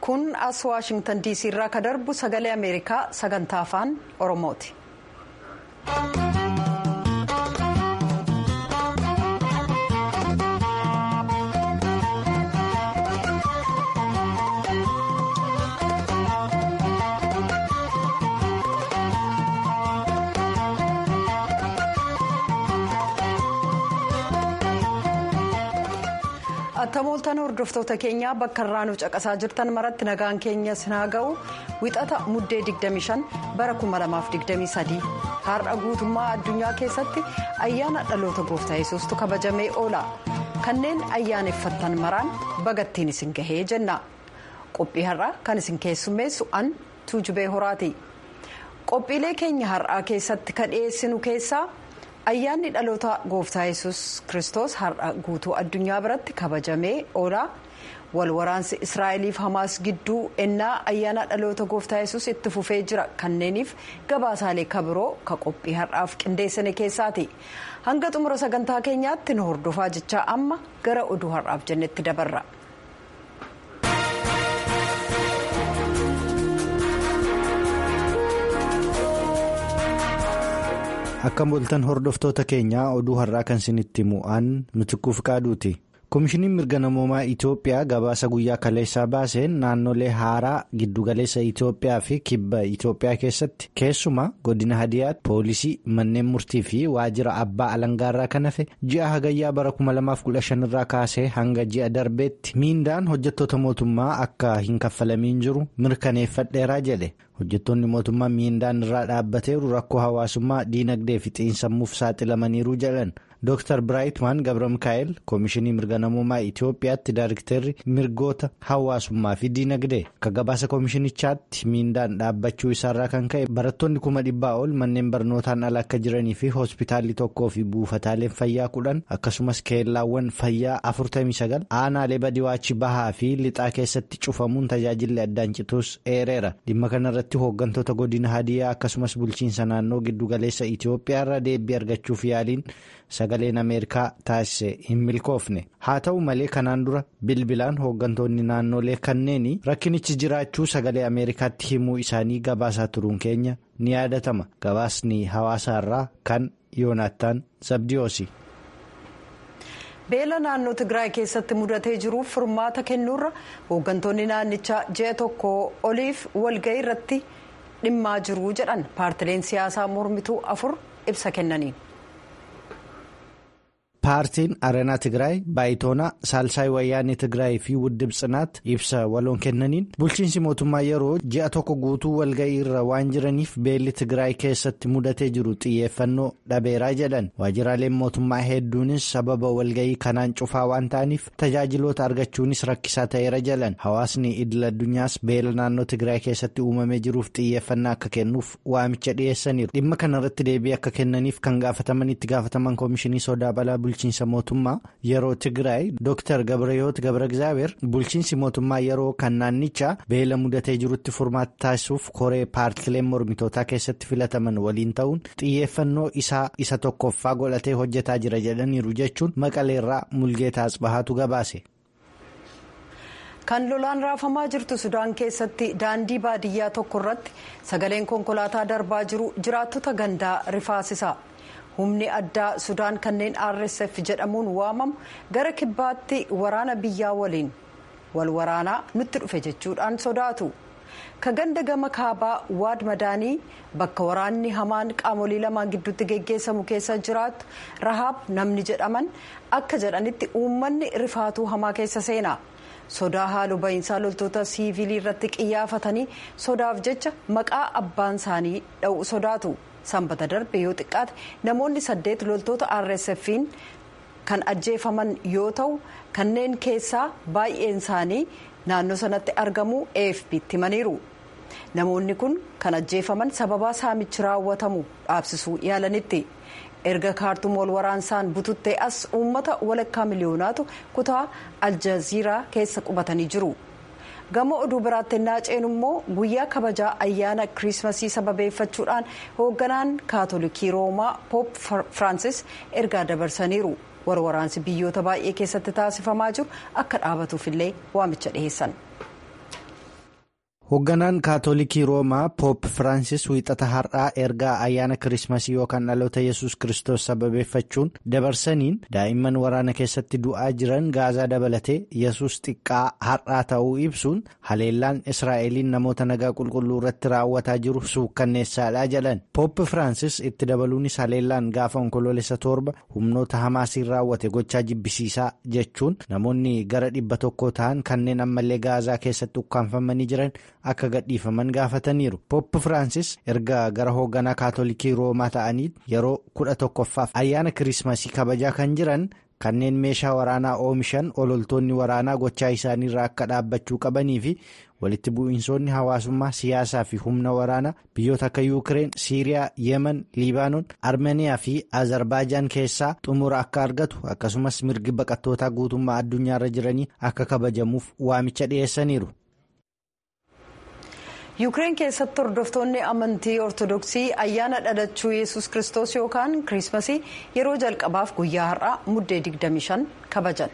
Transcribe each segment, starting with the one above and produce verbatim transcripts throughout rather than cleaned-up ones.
kun as Waashingtan diisii irraa ka darbu sagalee Ameerikaa sagantaa afaan Oromooti. Attamooltaan hordoftoota keenyaa bakka irraa nu caqasaa jirtan maratti nagaan keenya sinaa ga'u wixata muddee digdamii shan bara kuma lamaaf digdamii sadii har'a guutummaa addunyaa keessatti ayyaana dhaloota gooftaa yesuustu kabajamee oola. Kanneen ayyaaneffattan maraan bagattiin isin gahee jenna. Qophii har'aa kan isin keessummeessu an Tuujubee Horaati. Qophiilee keenya har'aa keessatti kan dhiyeessinu keessaa ayyaanni dhaloota gooftaa yesus Kiristoos har'a guutuu addunyaa biratti kabajamee oola. Wal waraansi Israa'eliif Hamaas gidduu ennaa ayyaana dhaloota gooftaa yesus itti fufee jira kanneeniif gabaasaalee kabiroo ka qophii har'aaf qindeessine keessaati. Hanga xumura sagantaa keenyaatti nu hordofaa jechaa amma gara oduu har'aaf jennetti dabarra. Akkam bultan hordoftoota keenyaa oduu har'aa kan isinitti mu'aan Mitikkuuf Qaaduuti. Koomishiniin mirga namoomaa Itoophiyaa gabaasa guyyaa kaleessaa baaseen naannolee haaraa giddugaleessa Itoophiyaa fi kibba Itoophiyaa keessatti keessumaa godina Hadiyaatti poolisii manneen murtii fi waajjira abbaa alangaarraa kan hafe ji'a hagayyaa bara kuma lamaaf kudha shan irraa kaasee hanga ji'a darbeetti miindaan hojjettoota mootummaa akka hin kaffalamiin jiru mirkaneeffadheeraa jedhe. Hojjettoonni mootummaa miindaan irraa dhaabbateeru rakkoo hawaasummaa diinagdee fi xiinsammuuf saaxilamaniiru jedhan. Dooktar Biraayitmaan Gabra Mikaa'el Koomishinii mirga namoomaa Itoophiyaatti Daayiriktarri mirgoota hawaasummaa fi diinagdee akka gabaasa koomishinichaatti miindaan dhaabbachuu isaarraa kan ka'e barattoonni kuma dhibbaa ol manneen barnootaan ala akka jiranii fi hospitaalli tokkoo fi buufataaleen fayyaa kudhan akkasumas keellaawwan fayyaa afurtamii sagal aanaalee badiwaachi bahaa fi lixaa keessatti cufamuun tajaajilli addaan cituus eereera. Dhimma kanarratti hooggantoota godina Hadiyaa akkasumas bulchiinsa naannoo giddugaleessa Itoophiyaarraa deebii argachuuf yaaliin sagaleen Ameerikaa taasise hin milkoofne. Haa ta'u malee kanaan dura bilbilaan hooggantoonni naannolee kanneenii rakkinichi jiraachuu sagalee Ameerikaatti himuu isaanii gabaasaa turuun keenya ni yaadatama. Gabaasni hawaasaarraa kan Yoonaataan Zabdiyoosi. Beela naannoo Tigraay keessatti mudatee jiruuf furmaata kennuurra hooggantoonni naannichaa ji'a tokko oliif walga'ii irratti dhimmaa jiru jedhan paartileen siyaasaa mormituu afur ibsa kennaniin. Paartiin Areenaa Tigraay, Baayitoonaa, Saalsaay Wayyaanee Tigraay fi Wuddib Tsinaat ibsa waloon kennaniin bulchiinsi mootummaa yeroo ji'a tokko guutuu walga'ii irra waan jiraniif beelli Tigraay keessatti mudatee jiru xiyyeeffannoo dhabeeraa jedhan. Waajjiraaleen mootummaa hedduunis sababa walga'ii kanaan cufaa waan ta'aniif tajaajiloota argachuunis rakkisaa ta'eera jedhan. Hawaasni idil addunyaas beela naannoo Tigraay keessatti uumamee jiruuf xiyyeeffannaa akka kennuuf waamicha dhiyeessaniiru. Dhimma kanarratti deebii akka kennaniif kan gaafataman itti gaafataman koomishinii sodaa balaa bulchiinsa mootummaa yeroo Tigraay Dooktar Gabrayoot Gabragzaabeer bulchiinsi mootummaa yeroo kan naannichaa beela mudatee jirutti furmaata taasisuuf koree paartileen mormitootaa keessatti filataman waliin ta'uun xiyyeeffannoo isaa isa tokkoffaa godhatee hojjetaa jira jedhaniiru jechuun Maqaleerraa Mulgeetaa Asbahaatu gabaase. Kan lolaan raafamaa jirtu Sudaan keessatti daandii baadiyyaa tokko irratti sagaleen konkolaataa darbaa jiru jiraattota gandaa rifaasisa. Humni addaa Sudaan kanneen R S F jedhamuun waamamu gara kibbaatti waraana biyyaa waliin wal waraanaa nutti dhufe jechuudhaan sodaatu. Ka ganda gama kaabaa Waad Madaanii bakka waraanni hamaan qaamolee lamaan gidduutti geggeessamu keessa jiraattu Rahaab namni jedhaman akka jedhanitti uummanni rifaatuu hamaa keessa seena. Sodaa haaluu ba'iinsaa loltoota siivilii irratti qiyyaafatanii sodaaf jecha maqaa abbaan isaanii dha'u sodaatu. Sanbata darbe yoo xiqqaate namoonni saddeet loltoota R S F'n kan ajjeefaman yoo ta'u kanneen keessaa baay'een isaanii naannoo sanatti argamu A F P'tti himaniiru. Namoonni kun kan ajjeefaman sababaa saamichi raawwatamu dhaabsisuu yaalanitti. Erga kaartuum wal waraansaan bututtee as uummata walakkaa miliyoonaatu kutaa Aljaziiraa keessa qubatanii jiru. Gama oduu biraatti naaceen immoo guyyaa kabajaa ayyaana Kiriismasii sababeeffachuudhaan hoogganaan kaatolikii Roomaa Poop Firaansis ergaa dabarsaniiru. Warwaraansi biyyoota baay'ee keessatti taasifamaa jiru akka dhaabatuuf illee waamicha dhiheessan. Hoogganaan kaatolikii roomaa poop firaansis wiixata har'aa ergaa ayyaana kirismasii yookaan dhaloota yesus kristos sababeeffachuun dabarsaniin daa'imman waraana keessatti du'aa jiran gaazaa dabalatee yesus xiqqaa har'aa ta'uu ibsuun haleellaan israa'eliin namoota nagaa qulqulluu irratti raawwataa jiru suukkanneessaadha jedhan. Poop firaansis itti dabaluunis haleellaan gaafa onkoloolessa torba humnoota hamaasiin raawwate gochaa jibbisiisaa jechuun namoonni gara dhibba tokko ta'an kanneen ammallee gaazaa keessatti ukkaanfamanii jiran akka gadhiifaman gaafataniiru. Poop firaansis erga gara hoogganaa kaatolikii roomaa ta'anii yeroo kudha tokkoffaaf ayyaana kirismasii kabajaa kan jiran kanneen meeshaa waraanaa oomishan ololtoonni waraanaa gochaa isaaniirraa akka dhaabbachuu qabanii fi walitti bu'iinsoonni hawaasummaa siyaasaa fi humna waraanaa biyyoota akka yuukireen, siiriyaa, yemen, liibaanoon, armeniyaa fi azerbaajaan keessaa xumura akka argatu akkasumas mirgi baqattootaa guutummaa addunyaarra jiranii akka kabajamuuf waamicha dhiyeessaniiru. Yuukireen keessatti hordoftoonni amantii ortodoksii ayyaana dhalachuu yesus kristos yookaan kirismasii yeroo jalqabaaf guyyaa har'aa muddee digdamii shan kabajan.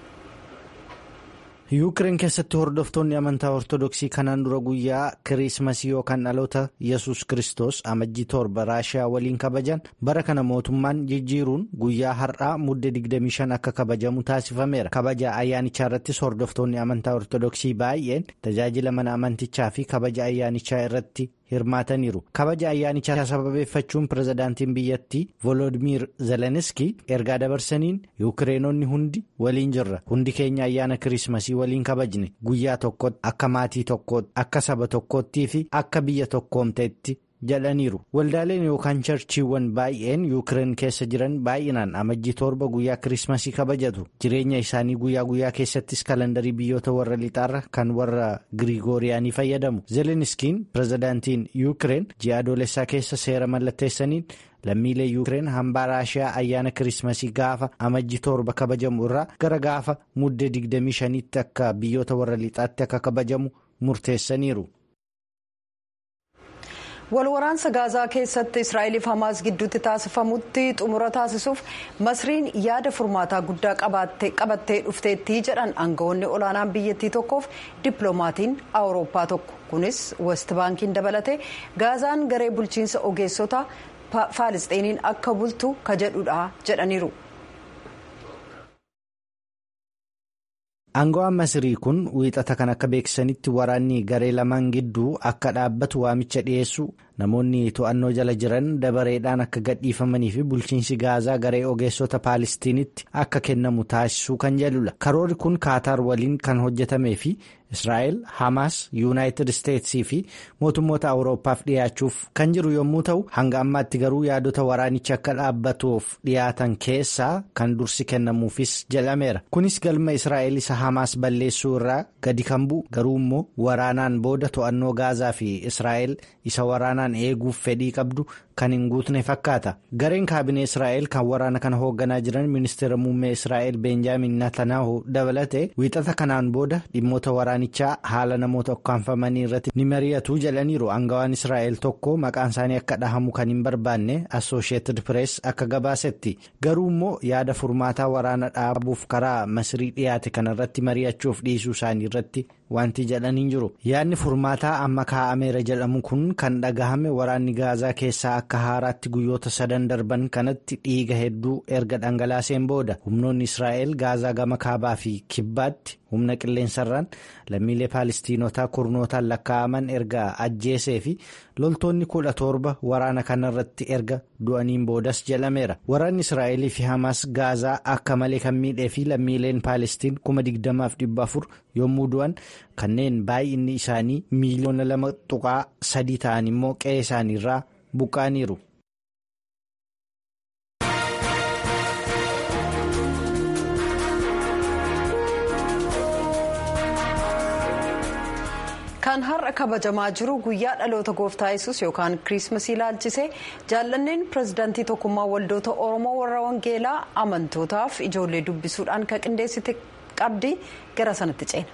Yuukireen keessatti hordoftoonni amantaa ortodoksii kanaan dura guyyaa kirismasii yookaan dhaloota yesus kristos amajjii torba raashiyaa waliin kabajan bara kana mootummaan jijjiiruun guyyaa har'aa muddee digdamii shan akka kabajamu taasifameera. Kabaja ayyaanichaa irrattis hordoftoonni amantaa ortodoksii baay'een tajaajila mana amantichaa fi kabaja ayyaanichaa irratti hirmaataniiru. Kabaja ayyaanichaa sababeeffachuun pirezidaantiin biyyattii Volodimiir Zeleniskii ergaa dabarsaniin yuukireenonni hundi waliin jirra. Hundi keenya ayyaana kirismasii waliin kabajne guyyaa tokkotti akka maatii tokkootti akka saba tokkoottii fi akka biyya tokkoomteetti jedhaniiru. Waldaaleen yookaan charchiiwwan baay'een yuukireen keessa jiran baay'inaan amajjii torba guyyaa kirismasii kabajatu. Jireenya isaanii guyyaa guyyaa keessattis kalandarii biyyoota warra lixaarra kan warra girigooriyaanii fayyadamu. Zeleniskiin pirezidaantiin yuukireen ji'a adoolessaa keessa seera mallatteessaniin lammiilee yuukireen hambaa raashiyaa ayyaana kirismasii gaafa amajjii torba kabajamu irraa gara gaafa muddee digdamii shaniitti akka biyyoota warra lixaatti akka kabajamu murteessaniiru. Walwaraansa gaazaa keessatti Israa'eliif Hamaas gidduutti taasifamutti xumura taasisuuf Masriin yaada furmaataa guddaa qabattee dhufteetti jedhan aangawoonni olaanaan biyyattii tokkoof dippiloomatiin Awurooppaa tokko. Kunis West Baankiin dabalatee gaazaan garee bulchiinsa ogeessota Faalisxiiniin akka bultu ka jedhudha jedhaniiru. Aangawaan Masirii kun wiixata kan akka beeksisanitti waraanni garee lamaan gidduu akka dhaabbatu waamicha dhiyeessu namoonni to'annoo jala jiran dabareedhaan akka gadhiifamanii fi bulchiinsi gaazaa garee ogeessota Faalistiinitti akka kennamu taasisuu kan jedhudha. Karoorri kun Kaataar waliin kan hojjetamee fi Israa'el, Hamaas, Yuunaayitid Isteetsii fi mootummoota Awurooppaaf dhiyaachuuf kan jiru yommuu ta'u hanga ammaatti garuu yaadota waraanichi akka dhaabbatuuf dhiyaatan keessaa kan dursi kennamuufis jedhameera. Kunis galma Israa'el isa Hamaas balleessuu irraa gadi kan bu'u garuu immoo waraanaan booda to'annoo gaazaa fi Israa'el isa waraanaan eeguuf fedhii qabdu kan hin guutne fakkaata. Gareen kaabinee Israa'el kan waraana kana hoogganaa jiran ministeera muummee Israa'el Beenjaamin Netanyahu dabalatee wiixata kanaan booda dhimmoota waraanichaa haala namoota ukkaanfamanii irratti ni mari'atu jedhaniiru. Aangawaan Israa'el tokko maqaan isaanii akka dhahamu kan hin barbaanne Associated Press akka gabaasetti garuu immoo yaada furmaataa waraana dhaabuuf karaa Masirii dhiyaate kanarratti mari'achuuf dhiisuu isaanii irratti wanti jedhanii jiru. Yaadni furmaataa amma kaa'ameera jedhamu kun kan dhagahame waraanni gaazaa keessaa akka haaraatti guyyoota sadan darban kanatti dhiiga hedduu erga dhangalaaseen booda humnoonni Israa'el gaazaa gama kaabaa fi kibbaatti humna qilleensarraan lammiilee Faalistiinotaa kurnootaan lakkaa'aman erga ajjeesee fi loltoonni kudha torba waraana kanarratti erga du'aniin boodas jedhameera. Waraanni Israa'elii fi Hamaas gaazaa akka malee kan miidhee fi lammiileen Faalistiin kuma digdamaaf dhibba afur yommuu du'an kanneen baay'inni isaanii miiliyoona lama tuqaa sadii ta'an immoo qe'ee isaaniirraa buqqaaniiru. Kan har'a kabajamaa jiru guyyaa dhaloota gooftaa yesus yookaan kirismasii ilaalchisee jaallanneen pirezidaantii tokkummaa waldoota Oromoo warra Wangeelaa amantootaaf ijoollee dubbisuudhaan kan qindeessite qabdi gara sanatti ceena.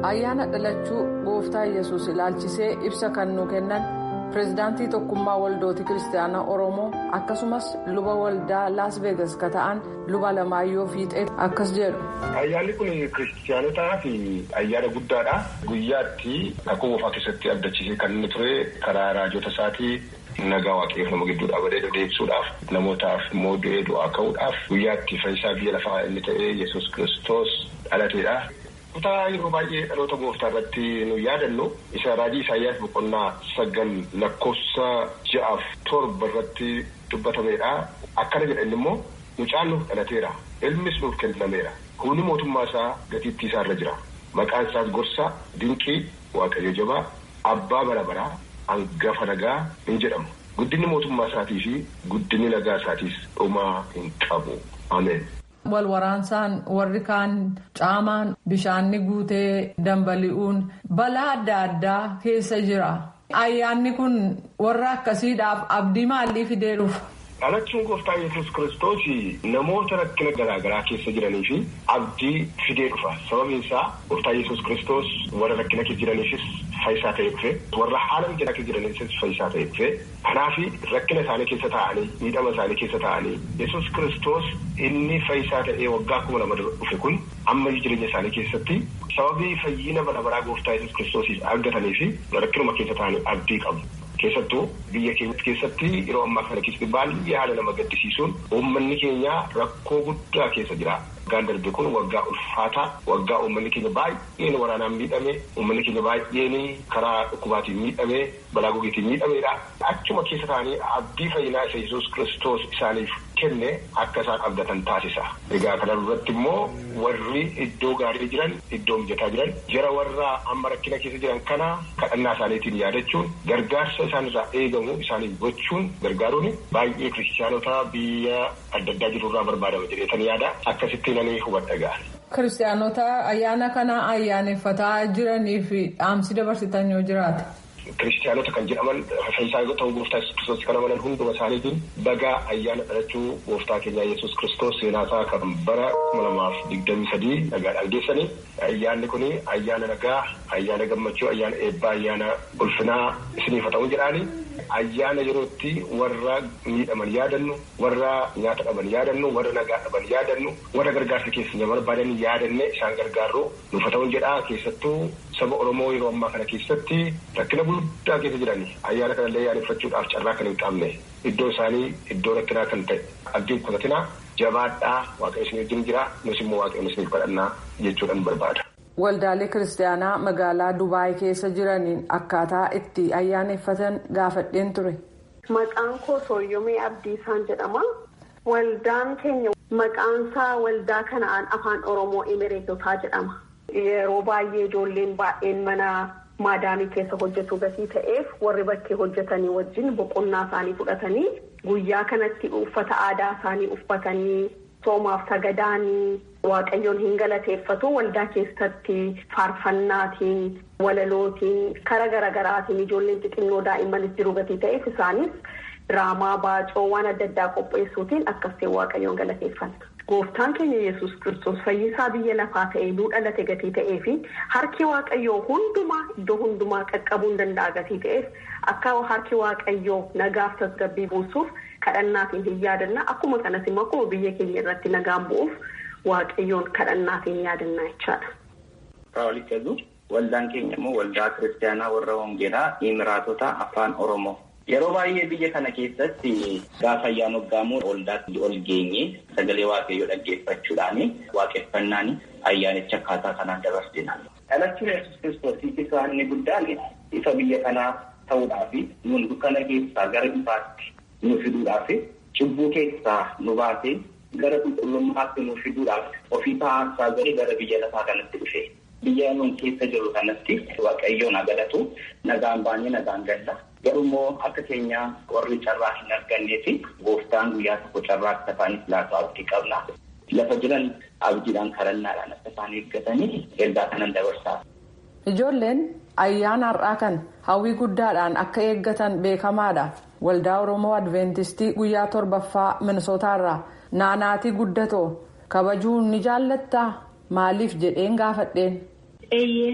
ayyaana dhalachuu gooftaa yesus ilaalchisee ibsa kan nu kennan pireezidaantii tokkummaa waldoota kiristaanaa oromoo akkasumas luba waldaa laas veegas ka ta'an luba Alamaayyoo Fiixee akkas jedhu. Ayyaanni kun kiristaanotaa fi ayyaana guddaadha. Guyyaatti akka moofaa keessatti abdachiisee kan inni ture karaa raajota isaatii nagaa waaqayyoof nama gidduu dhaabbatee deebisuudhaaf namootaaf immoo du'ee du'aa ka'uudhaaf guyyaatti fayyisaa biyya lafaa inni ta'ee yesus kiristoos dhalateedha. Kutaa yeroo baay'ee dhaloota gooftaa irratti nu yaadannu isa raajii Isaayyaas boqonnaa sagal lakkoofsa ja'aaf torba irratti dubbatameedha. Akkana jedhan immoo mucaan nuuf dhalateera, ilmis nuuf kennameera, humni mootummaa isaa gatiittii isaa irra jira, maqaan isaas gorsaa, dinqii, waaqayyo jabaa, abbaa bara baraa, hangafa nagaa hin jedhamu. Guddinni mootummaa isaatii fi guddinni nagaa isaatiis dhumaa hin qabu. Ameen. Wal waraansaan warri kaan caamaan bishaanni guutee dambali'uun balaa adda addaa keessa jira. Ayyaanni kun warra akkasiidhaaf abdii maalii fidee dhufa? Dhalachuun gooftaa yesus kiristoos namoota rakkina garaagaraa keessa jiranii fi abdii fidee dhufa. Sababiin isaa gooftaa yesus kiristoos warra rakkina keessa jiraniifis fayyisaa ta'ee dhufe, warra haala mijataa keessa jiraniifis fayyisaa ta'ee dhufe. Kanaaf rakkina isaanii keessa taa'anii miidhama isaanii keessa taa'anii yesus kiristoos inni fayyisaa ta'ee waggaa kuma lama dhufe kun amma jireenya isaanii keessatti sababii fayyina bara baraa gooftaa yesus kiristoosiif argatanii fi rakkinuma keessa taa'anii abdii qabu. Keessattuu biyya keenya keessatti yeroo ammaa kana keessatti baay'ee haala nama gaddisiisuun uummanni keenya rakkoo guddaa keessa jira. Waggaan darbe kun waggaa ulfaataa, waggaa uummanni keenya baay'een waraanaan miidhame, uummanni keenya baay'een karaa dhukkubaatiin miidhame, balaa gogeetiin miidhameedha. Achuma keessa ta'anii abdii fayyinaa isa yesus kiristoos isaaniif kenne akka isaan abdatan taasisa. Egaa kana irratti immoo warri iddoo gaarii jiran, iddoo mijataa jiran, jara warra amma rakkina keessa jiran kana kadhannaa isaaniitiin yaadachuun gargaarsa isaan irraa eegamu isaaniif gochuun gargaaruun baay'ee kiristaanota biyya adda addaa jirurraa barbaadama jedheetan yaada. Akkasitti nanii hubadha ga'a. Kiristaanota ayyaana kana ayyaaneffataa jiranii fi dhaamsi dabarsitan yoo jiraate. Kiristaanota kan jedhaman fayyisaa ta'uu gooftaa yesus kiristoos kan amanan hunduma isaaniitiin bagaa ayyaana dhalachuu gooftaa keenya yesus kiristoos seenaasaa kan bara kuma lamaaf digdamii sadii nagaadhaan geessanii ayyaanni kun ayyaana nagaa, ayyaana gammachuu, ayyaana eebbaa, ayyaana ulfinaa isiniif ta'uu jedhaani. Ayyaana yerootti warra miidhaman yaadannu, warra nyaata dhaban yaadannu, warra nagaa dhaban yaadannu, warra gargaarsa keessa barbaadan yaadanne isaan gargaarru nuuf ta'uu jedhaa. Keessattuu saba Oromoo yeroo ammaa kana keessatti rakkina guddaa keessa jirani. Ayyaana kanallee yaadeffachuudhaaf carraa kan hin qabne iddoo isaanii iddoo rakkinaa kan ta'e abdiin kutatinaa jabaadhaa waaqayyo isin wajjin jira, nus immoo waaqayyo isiniif kadhannaa jechuudhaan barbaada. Waldaalee kiristaanaa magaalaa Dubaay keessa jiraniin akkaataa itti ayyaaneffatan gaafadheen ture. Maqaan koo Sooyyomee Abdiisaan jedhama. Waldaan keenya maqaan isaa waldaa kanaan afaan Oromoo Imireetotaa jedhama. Yeroo baay'ee ijoolleen baay'een mana maadaamii keessa hojjetu gatii ta'eef warri bakkee hojjetanii wajjin boqonnaa isaanii fudhatanii guyyaa kanatti uffata aadaa isaanii uffatanii soomaaf sagadaanii waaqayyoon hin galateeffatu. Waldaa keessatti faarfannaatiin, walalootiin, karaa garaagaraatiin ijoolleen xixinnoo daa'immanis jiru gatii ta'eef isaanis diraamaa, baacoo waan adda addaa qopheessuutiin akkasiin waaqayyoon galateeffanna. Gooftaan keenya yesus kiristoos fayyisaa biyya lafaa ta'ee nuu dhalate gatii ta'ee fi harki waaqayyoo hundumaa iddoo hundumaa qaqqabuu hin danda'a gatii ta'eef akka harki waaqayyoo nagaaf tasgabbii buusuuf kadhannaatiin hin yaadanna. Akkuma kanas immoo akkuma biyya keenya irratti nagaan bu'uuf waaqayyoon kadhannaatiin yaadannaa jechaadha. Raawwalichatu waldaan keenya immoo waldaa kiristaanaa warra wangeelaa Imiraatota afaan Oromoo. Yeroo baay'ee biyya kana keessatti gaafa ayyaana waggaamuu waldaatti ol geenye sagalee waaqayyoo dhaggeeffachuudhaan waaqeffannaan ayyaanicha akkaataa kanaan dabarsina. Dhalachuun yesus kiristoos isa inni guddaan isa biyya kanaa ta'uudhaaf nuun dukkana keessaa gara ifaatti nu fiduudhaaf cubbuu keessaa nu baasee gara qulqullummaatti nu fiduudhaaf ofii taa'aa gadi gara biyya lafaa kanatti dhufe. Biyya nuun keessa jiru kanatti waaqayyoon agadatu nagaan baanee nagaan galla. Garuu immoo akka keenya warri carraa hin argannee fi gooftaan guyyaa tokko carraa akka isaaniif laatu abdii qabna. Lafa jiran abdiidhaan kadhannaadhaan akka isaan eeggatanii ergaa kanan dabarsaa. Ijoolleen ayyaana har'aa kan hawwii guddaadhaan akka eeggatan beekamaadha. Waldaa Oromoo Adventistii guyyaa torbaffaa Minisootaarraa naanaatii guddatoo kabajuu ni jaallattaa? Maaliif jedheen gaafadheen? Eeyyee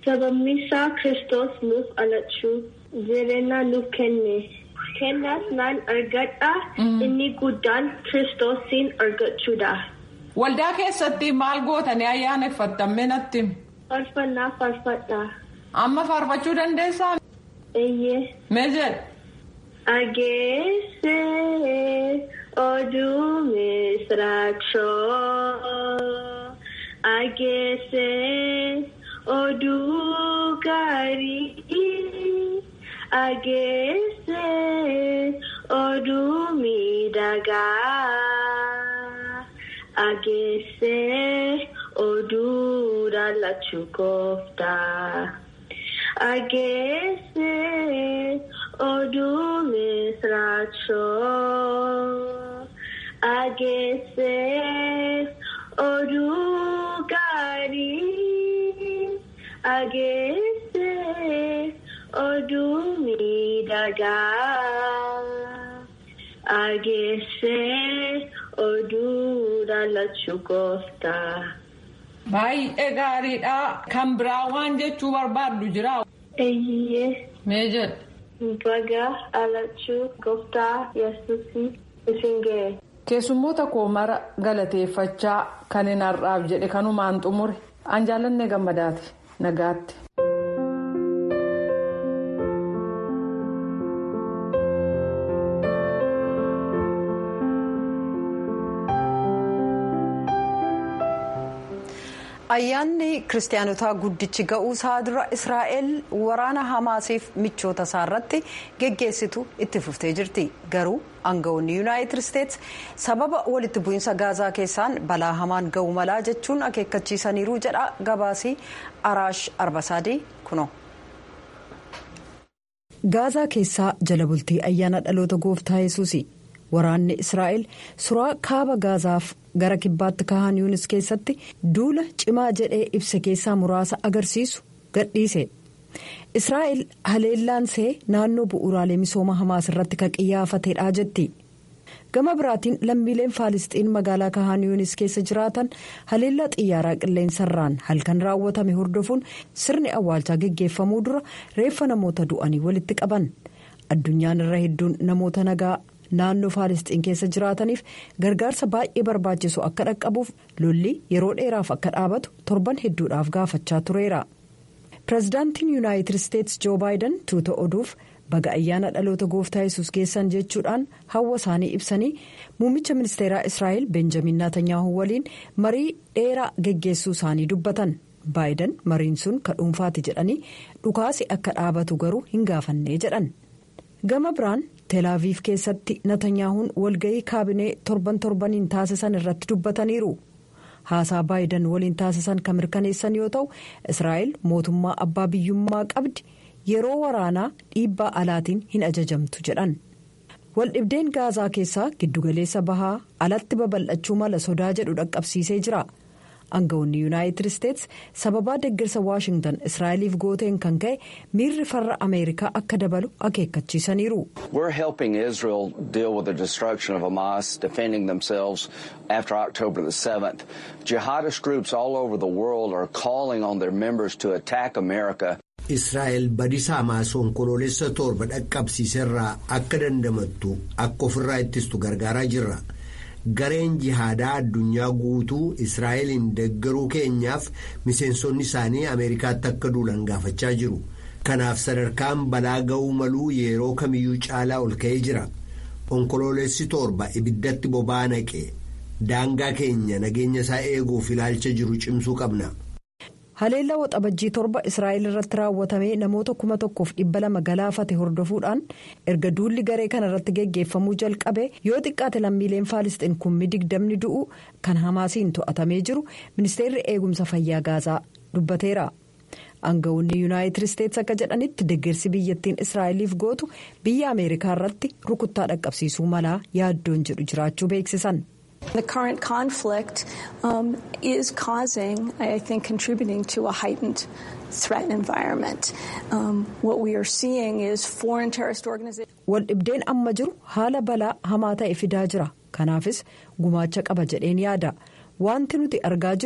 sababni isaa Kiristoos nuuf dhalachuu jireenya nuuf kenne. Kennas naan argadha inni guddaan Kiristoosiin argachuudha. Waldaa keessatti maal gootanii ayyaaneffattan natti? Faarfannaa faarfadha. Amma faarfachuu dandeessaa? Eeyyee. Mee jedhe? Ageesse oduu misraachoo. Ageesse oduu gaarii. Ageesse oduu miidhagaa. Ageesse oduu dhalachuu gooftaa. Ageesse oduu misraachoo. Ageesse oduu gaarii. Ageesse oduu miidhagaa. Ageesse oduu dhalachuu gooftaa. Baay'ee gaariidha. Kan biraa waan jechuu barbaaddu jira? Eeyyee. Mee jedhe? Baga dhalachuu gooftaa Yesuusii isin ga'e. Keessummoota koo mara galateeffachaa kan hin har'aaf jedhe kanumaan xumure. An jaalannee gammadaati. Nagaatti. ayyaanni kiristaanotaa guddichi ga'uu isaa dura israa'el waraana hamaasiif michoota isaa irratti geggeessitu itti fuftee jirti. Garuu aangawoonni yuunaayitid isteetsi sababa walitti bu'iinsa gaazaa keessaan balaa hamaan ga'uu malaa jechuun akeekkachiisaniiru jedha gabaasii araash arbasaadii kuno. gaazaa keessaa jala bultii ayyaana dhaloota gooftaa yesuusi. Waraanni Israa'el suraa kaaba gaazaaf gara kibbaatti kahan yuunis keessatti duula cimaa jedhee ibsa keessaa muraasa agarsiisu gadhiise. Israa'el haleellaansee naannoo bu'uuraalee misooma hamaas irratti kan qiyyaafateedha jetti. Gama biraatiin lammiileen Faalisxiin magaalaa kahan yuunis keessa jiraatan haleellaa xiyyaaraa qilleensarraan halkan raawwatame hordofuun sirni awwaalchaa geggeeffamuu dura reeffa namoota du'anii walitti qaban. Addunyaan irra hedduun namoota nagaa naannoo Faalisxiin keessa jiraataniif gargaarsa baay'ee barbaachisu akka dhaqqabuuf lolli yeroo dheeraaf akka dhaabatu torban hedduudhaaf gaafachaa tureera. Pireezidaantiin yuunaayitid isteetsi joo baayiden tuuta oduuf baga ayyaana dhaloota gooftaa yesus geessan jechuudhaan hawwa isaanii ibsanii muummicha ministeeraa israa'el benjamin naatanyaahu waliin marii dheeraa geggeessuu isaanii dubbatan. Baayiden mariin sun ka dhuunfaati jedhanii dhukaasi akka dhaabatu garuu hin gaafannee jedhan. Gama biraan teelaaviif keessatti natanyaahuun walga'ii kaabinee torban torbaniin taasisan irratti dubbataniiru. Haasaa baayiden waliin taasisan kan mirkaneessan yoo ta'u israa'el mootummaa abbaa biyyummaa qabdi yeroo waraanaa dhiibbaa alaatiin hin ajajamtu jedhan. Waldhibdeen gaazaa keessaa giddugaleessa bahaa alatti babal'achuu mala sodaa jedhu dhaqqabsiisee jira. Aangawoonni yuunaayitid isteetsi sababaa deeggarsa waashingtan israa'eliif gooteen kan ka'e miirri farra ameerikaa akka dabalu akeekkachiisaniiru. We're helping Israel deal with the destruction of Hamas, defending themselves after October the seventh. Jihadist groups all over the world are calling on their members to attack America. Israa'el badiisa Hamaas onkoloolessa torba dhaqqabsiiserraa akka dandamattu akka ofirraa ittistu gargaaraa jirra. Gareen jihaadaa addunyaa guutuu Israa'eliin deeggaruu keenyaaf miseensonni isaanii Ameerikaatti akka duulan gaafachaa jiru. Kanaaf sadarkaan balaa ga'uu maluu yeroo kamiyyuu caalaa ol ka'ee jira. Onkoloolessi torba ibiddatti boba'aa naqe. Daangaa keenya nageenya isaa eeguuf ilaalcha jiru cimsuu qabna. Haleellaa waxabajjii torba Israa'el irratti raawwatamee namoota kuma tokkoof dhibba lama galaafate hordofuudhaan erga duulli garee kana irratti geggeeffamuu jalqabe yoo xiqqaate lammiileen Faalisxiin kummi digdamni du'u kan Hamaasiin to'atamee jiru ministeerri eegumsa fayyaa gaazaa dubbateera. Aangawoonni yuunaayitid isteetsi akka jedhanitti deeggarsi biyyattiin Israa'eliif gootu biyya Ameerikaa irratti rukuttaa dhaqqabsiisuu malaa yaaddoon jedhu jiraachuu beeksisan. The current conflict um, is causing, I think, contributing to a heightened threat environment. Um, what we are seeing is foreign terrorist organizations. Waldhibdeen amma jiru haala balaa hamaa ta'e fidaa jira. Kanaafis gumaacha qaba jedheen yaada. Wanti nuti argaa jirru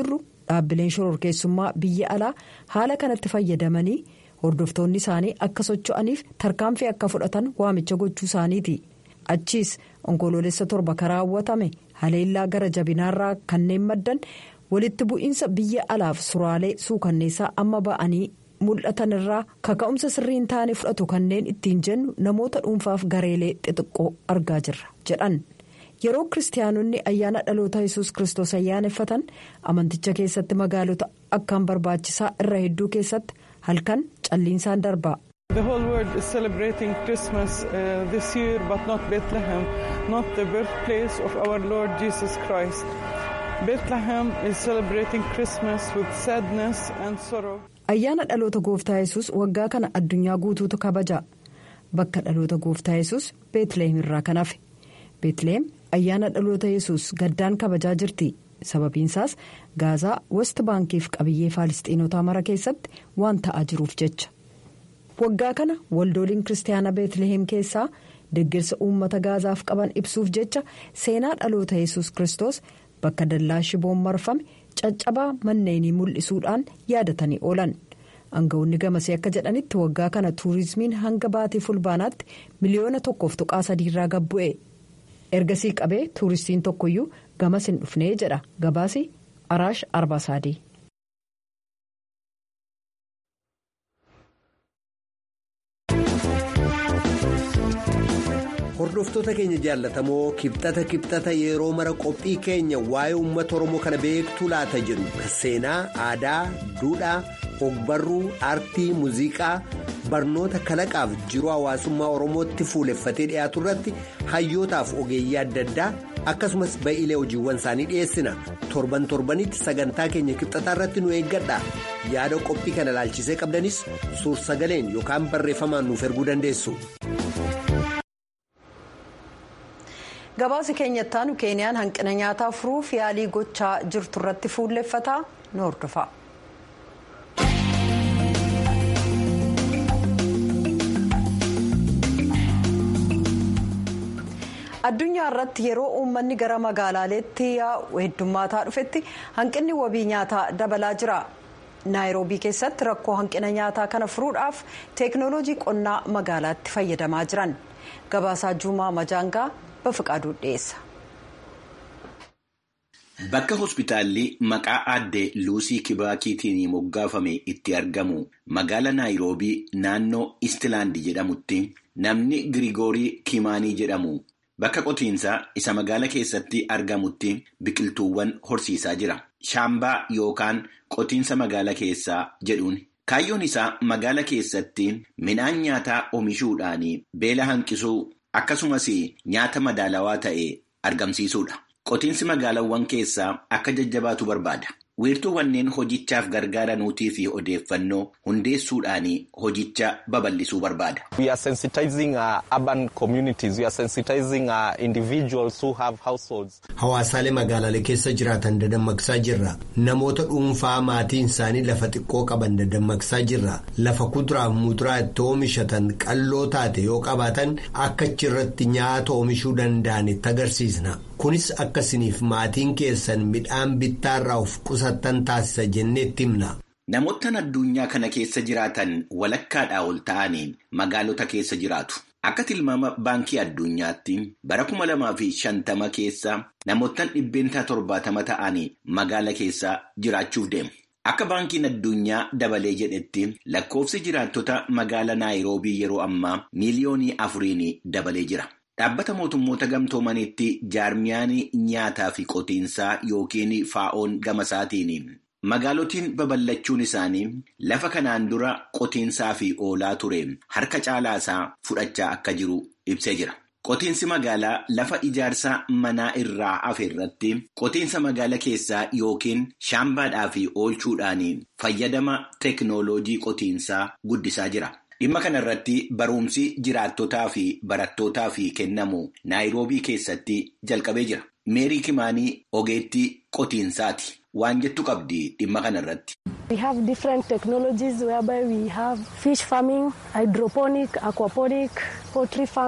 dhaabbileen shororkeessummaa biyya alaa haala kanatti fayyadamanii hordoftoonni isaanii akka socho'aniif tarkaanfii akka fudhatan waamicha gochuu isaaniiti. Achiis onkoloolessa torba karaa raawwatame haleellaa gara jabinaarraa kanneen maddan walitti bu'iinsa biyya alaaf suraalee suukanneessaa amma ba'anii mul'atan irraa kaka'umsa sirriin taane fudhatu kanneen ittiin jennu namoota dhuunfaaf gareelee xixiqqoo argaa jirra jedhan. Yeroo kiristaanonni ayyaana dhaloota yesus kristos ayyaaneffatan amanticha keessatti magaalota akkaan barbaachisaa irra hedduu keessatti halkan calliinsaan darba. The whole world is celebrating Christmas uh, this year, but not Bethlehem, not the birthplace of our Lord Jesus Christ. Bethlehem is celebrating Christmas with sadness and sorrow. Ayyaana dhaloota gooftaa yesus waggaa kana addunyaa guutuutu kabaja. Bakka dhaloota gooftaa yesus Beetlehem irraa kan hafe. Beetlehem ayyaana dhaloota yesus gaddaan kabajaa jirti. Sababiinsaas Gaazaa, West Baankiif qabiyyee Faalistiinotaa mara keessatti waan ta'aa jiruuf jecha. Waggaa kana waldooliin kiristaanaa Beetlehem keessaa deeggarsa uummata Gaazaaf qaban ibsuuf jecha seenaa dhaloota yesus kristos bakka dallaa shiboon marfame caccabaa manneenii mul'isuudhaan yaadatanii oolan. Aangawoonni gamasee akka jedhanitti waggaa kana tuurizimiin hanga baatii fulbaanaatti miliyoona tokkoof tuqaa sadiirraa gabbu'e. Ergasii qabee tuuristiin tokkoyyuu gamas hin dhufnee jedha gabaasi Araash Arbaasaadii. Hordoftoota keenya jaallatamoo kibxata kibxata yeroo mara qophii keenya waa'ee uummata Oromoo kana beektuu laata jedhu seenaa, aadaa, duudhaa, ogbarruu, aartii, muuziqaa, barnoota kalaqaaf jiruu hawaasummaa Oromootti fuuleffatee dhiyaatu irratti hayyootaaf ogeeyyii adda addaa akkasumas ba'iilee hojiiwwan isaanii dhiyeessina. Torban torbanitti sagantaa keenya kibxataa irratti nu eeggadha. Yaada qophii kana ilaalchisee qabdanis suur-sagaleen yookaan barreeffamaan nuuf erguu dandeessu. Gabaasa keenyattaan Keeniyaan hanqina nyaataa furuuf yaalii gochaa jirtu irratti fuulleffataa nu hordofa. Addunyaa irratti yeroo uummanni gara magaalaaleetti yaa'u heddummaataa dhufetti hanqinni wabii nyaataa dabalaa jira. Naayiroobii keessatti rakkoo hanqina nyaataa kana furuudhaaf teeknooloojii qonnaa magaalaatti fayyadamaa jiran. Gabaasaa Juumaa Majaangaa Bafiqaaduu dhiyeessa. Bakka hospitaalli maqaa aadde Luusii Kibaakiitiin moggaafame itti argamu magaala Naayiroobii naannoo Istilaandi jedhamutti namni Girigoorii Kimaanii jedhamu bakka qotiinsaa isa magaala keessatti argamutti biqiltuuwwan horsiisaa jira. Shaambaa yookaan qotiinsa magaala keessaa jedhuun kaayyoon isaa magaala keessatti midhaan nyaataa oomishuudhaan beela hanqisuu akkasumas nyaata madaalawaa ta'e argamsiisuudha. Qotiinsi magaalawwan keessaa akka jajjabaatu barbaada. Wiirtuu wanneen hojichaaf gargaaranuutii fi odeeffannoo hundeessuudhaan hojicha babal'isuu barbaada. We are sensitizing uh, urban communities. We are sensitizing uh, individuals who have households. Hawaasaalee magaalaalee keessa jiraatan dadammaqsaa jirra. Namoota dhuunfaa maatiin isaanii lafa xiqqoo qaban dadammaqsaa jirra. Lafa kuduraaf muduraa itti oomishatan qalloo taate yoo qabaatan akka achirratti nyaata oomishuu danda'an itti agarsiisna. Kunis akkasiniif maatiin keessan midhaan bittaarraa of qusattan taasisa jenneetti himna. Namoottan addunyaa kana keessa jiraatan walakkaadhaa ol ta'aniin magaalota keessa jiraatu. Akka tilmaama baankii addunyaatti bara kuma lamaa fi shantama keessa namoottan dhibbeentaa torbaatama ta'anii magaala keessa jiraachuuf deemu. Akka baankiin addunyaa dabalee jedhetti lakkoofsi jiraattota magaala Naayiroobii yeroo ammaa miiliyoonii afuriin dabalee jira. Dhaabbata mootummoota gamtoomanitti jaarmiyaan nyaataa fi qotiinsaa yookiin faa'oon gamasaatiin magaalotiin babal'achuun isaanii lafa kanaan dura qotiinsaa fi oolaa ture harka caalaasaa fudhachaa akka jiru ibsee jira. Qotiinsi magaalaa lafa ijaarsa manaa irraa hafe irratti qotiinsa magaala keessaa yookiin shaambaadhaa fi oolchuudhaan fayyadama teeknooloojii qotiinsaa guddisaa jira. Dhimma kana irratti barumsi jiraattotaa fi barattootaa fi kennamu Naayiroobii keessatti jalqabee jira. Meerii Kimaanii ogeettii qotiinsaati. Waan jettu qabdi dhimma kana irratti. We have different technologies whereby we have fish farming, hydroponic, aquaponic, poultry farming.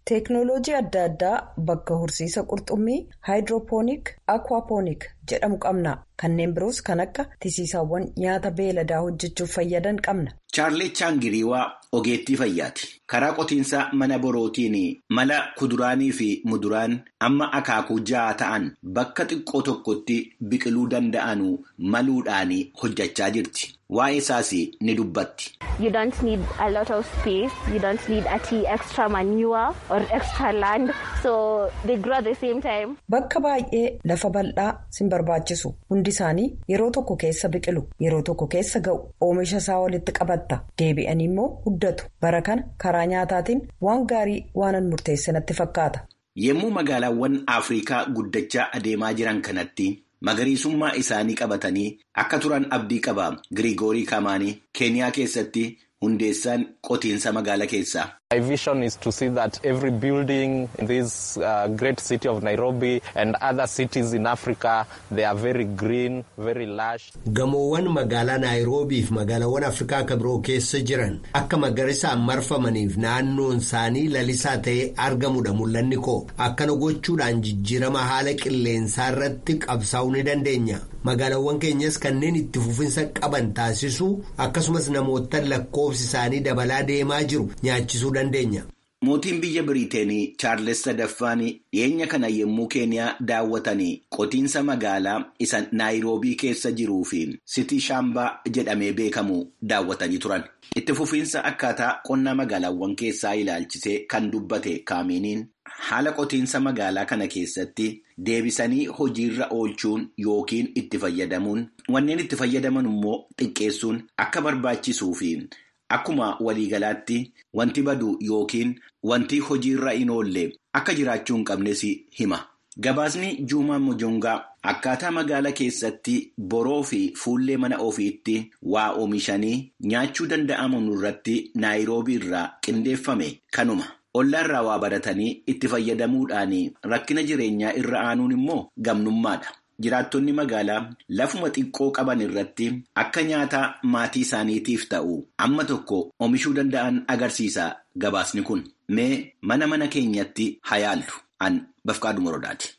teeknooloojii adda addaa bakka horsiisa qurxummii haayidrooppoonik akwaapoonik jedhamu qabna. Kanneen biroos kan akka tisiisawwan nyaata beeladaa hojjechuuf fayyadan qabna. Chaarlee Chaangiriiwaa ogeettii fayyaati. Karaa qotiinsa mana borootiin mala kuduraanii fi muduraan amma akaakuu ja'a ta'an bakka xiqqoo tokkotti biqiluu danda'anu maluudhaan hojjechaa jirti. Waa'ee isaas ni dubbatti. You don't need a lot of space. You don't need ati extra manure or extra land. So they grow at the same time. Bakka baay'ee lafa bal'aa sin barbaachisu. Hundi isaanii yeroo tokko keessa biqilu. Yeroo tokko keessa ga'u. Oomisha isaa walitti qabatta. Deebi'anii immoo guddatu. Bara kana karaa nyaataatiin waan gaarii waanan murteesse natti fakkaata. Yemmuu magaalaawwan Afrikaa guddachaa adeemaa jiran kanatti magariisummaa isaanii qabatanii akka turan abdii qaba. Girigoorii Kamaanii Keeniyaa keessatti hundeessaan qotiinsa magaalaa keessaa. My vision is to see that every building in this uh, great city of Nairobi and other cities in Africa, they are very green, very lush. Gamoowwan magaalaa Naayiroobii fi magaalaawwan Afrikaa akka biroo keessa jiran akka magariisaan marfamaniif naannoon isaanii lalisaa ta'ee argamudha mul'anni koo. Akkana gochuudhaan jijjiirama haala qilleensaa irratti qabsaa'uu ni dandeenya. Magaalaawwan keenyas kanneen itti fufinsa qaban taasisuu akkasumas namoota lakkoofsi isaanii dabalaa deemaa jiru nyaachisuu dandeenya. Mootiin biyya Biriiteenii Chaarles Sadaffaan dhiyeenya kana yemmuu Keeniyaa daawwatanii qotiinsa magaalaa isa Naayiroobii keessa jiruu fi Sitii Shaambaa jedhamee beekamu daawwatanii turan. Itti fufiinsa akkaataa qonnaa magaalaawwan keessaa ilaalchisee kan dubbate Kaaminiin haala qotiinsa magaalaa kana keessatti deebisanii hojiirra oolchuun yookiin itti fayyadamuun wanneen itti fayyadaman immoo xiqqeessuun akka barbaachisuu fi akkuma waliigalaatti wanti badu yookiin wanti hojiirra hin oolle akka jiraachuu hin qabnes hima. Gabaasni Juumaa Mojongaa akkaataa magaalaa keessatti boroo fi fuullee mana ofiitti waa oomishanii nyaachuu danda'amu irratti Naayiroobii irraa qindeeffame kanuma. Ollaarraa waa baratanii itti fayyadamuudhaan rakkina jireenyaa irra aanuun immoo gamnummaadha. Jiraattonni magaalaa lafuma xiqqoo qaban irratti akka nyaata maatii isaaniitiif ta'u amma tokko oomishuu danda'an agarsiisa gabaasni kun. Mee mana mana keenyatti haa yaallu. An Bafqaaduu Morodaati.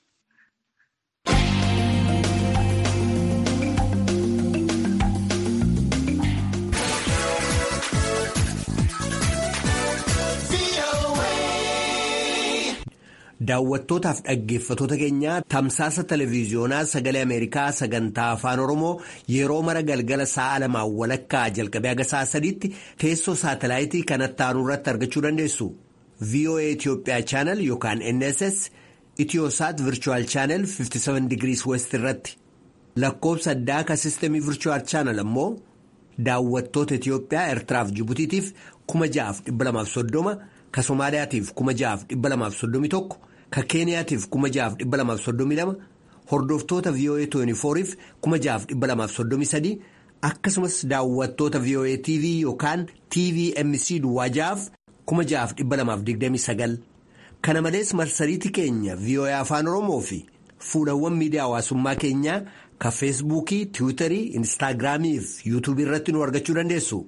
Daawwattootaaf dhaggeeffattoota keenya tamsaasa televiiziyoonaa sagalee Ameerikaa sagantaa afaan Oromoo yeroo mara galgala sa'a lamaan walakkaa jalqabee haga sa'a sadiitti teessoo saatalaayitii kanatti aanu irratti argachuu dandeessu. V O A Itoophiyaa chaanal yookaan N S S Itiyoosaat Virtual Channel fifty seven Degrees West irratti lakkoobsa addaa ka sistemii Virtual Channel ammoo daawwattoota Itiyoophiyaa Eertiraaf Jibutiitiif kuma ja'aaf dhibba lamaaf soddoma ka Somaaliyaatiif kuma ja'aaf dhibba lamaaf soddomi tokko ka Keeniyaatiif kuma ja'aaf dhibba lamaaf soddomi lama hordoftoota V O A twenty fouriif kuma ja'aaf dhibba lamaaf soddomi sadii akkasumas daawwattoota V O A T V yookaan T V M C duwwaa ja'aaf kuma ja'aaf dhibba lamaaf digdami sagal. Kana malees marsariitii keenya V O A Afaan Oromoo fi fuulawwan miidiyaa hawaasummaa keenyaa ka Feesbuukii, Tiwiitarii, Instaagiraamii fi Yuutuubii irratti nu argachuu dandeessu.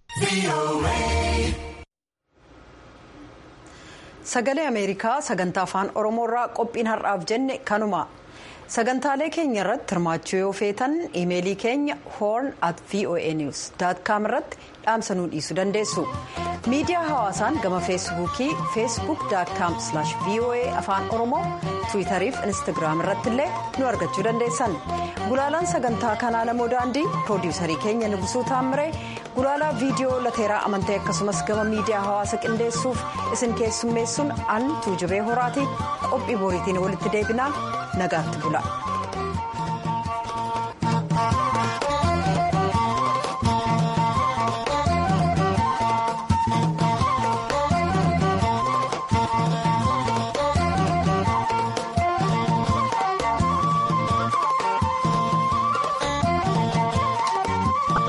Sagalee Ameerikaa sagantaa afaan Oromoo irraa qophiin har'aaf jenne kanuma. Sagantaalee keenya irratti hirmaachuu yoo feetan iimeelii keenya horn at voa news dot com irratti dhaamsa nuu dhiisuu dandeessu. Miidiyaa hawaasaan gama feesbuukii facebook dot com slash voa afaan oromoo tiwiitarii fi instaagiraam irratti illee nu argachuu dandeessan. Gulaalaan sagantaa kanaa namoo daandii piroodiisarii keenya Nugusuu Taammiree gulaalaa viidiyoo lateeraa amantee akkasumas gama miidiyaa hawaasa qindeessuuf isin keessummeessuun an Tuujubee Horaati qophii boriitiin walitti deebinaa nagaatti bula.